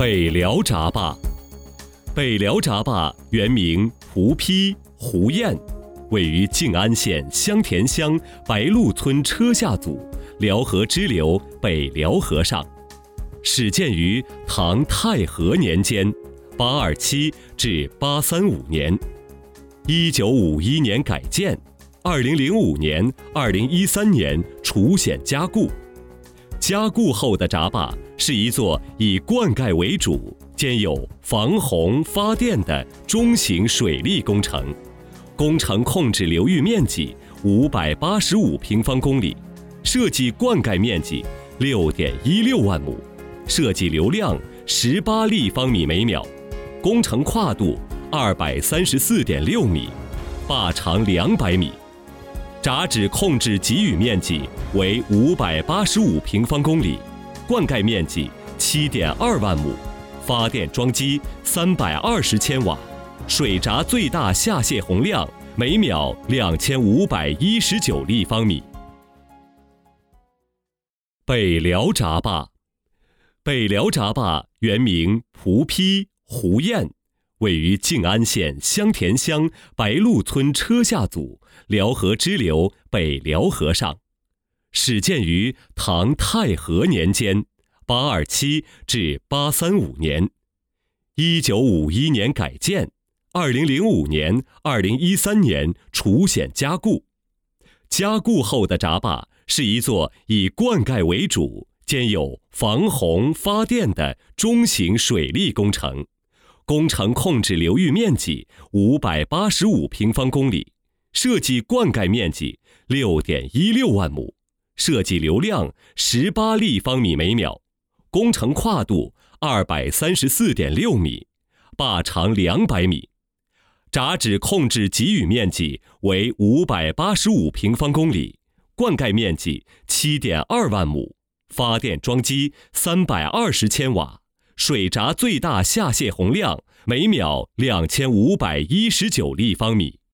北辽闸坝。北辽闸坝原名蒲坯胡堰，位于静安县香田乡白鹿村车下组辽河支流北辽河上，始建于唐太和年间827至835年，1951年改建，2005年、2013年除险加固。加固后的闸坝是一座以灌溉为主，兼有防洪发电的中型水利工程，工程控制流域面积585平方公里，设计灌溉面积6.16万亩，设计流量18立方米每秒，工程跨度234.6米，坝长200米。闸址控制给予面积为585平方公里，灌溉面积7.2万亩，发电装机320千瓦，水闸最大下泄洪量每秒2519立方米。北辽闸坝。北辽闸坝原名蒲坯胡堰，位于静安县香田乡白鹿村车下组辽河支流北辽河上，始建于唐太和年间827至835年，1951年改建，2005年、2013年除险加固。加固后的闸坝是一座以灌溉为主，兼有防洪发电的中型水利工程，工程控制流域面积585平方公里，设计灌溉面积6.16万亩，设计流量18立方米每秒，工程跨度234.6米，坝长200米。闸址控制给予面积为585平方公里，灌溉面积7.2万亩，发电装机320千瓦，水闸最大下泄洪量每秒2519立方米。